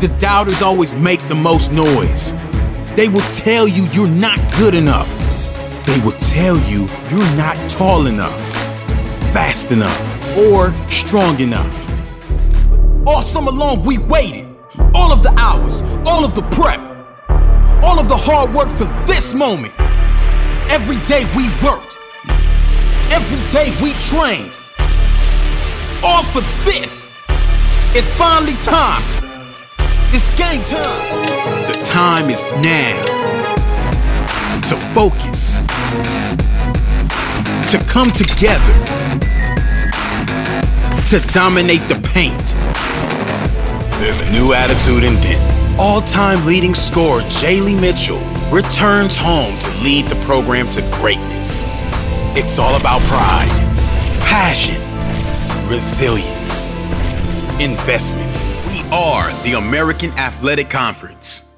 The doubters always make the most noise. They will tell you you're not good enough. They will tell you you're not tall enough, fast enough, or strong enough. All summer long we waited. All of the hours, all of the prep, all of the hard work for this moment. Every day we worked. Every day we trained. All for this. It's finally time. It's game time. The time is now. To focus. To come together. To dominate the paint. There's a new attitude in Denton. All-time leading scorer Jaylee Mitchell returns home to lead the program to greatness. It's all about pride, passion, resilience, investment. We are the American Athletic Conference.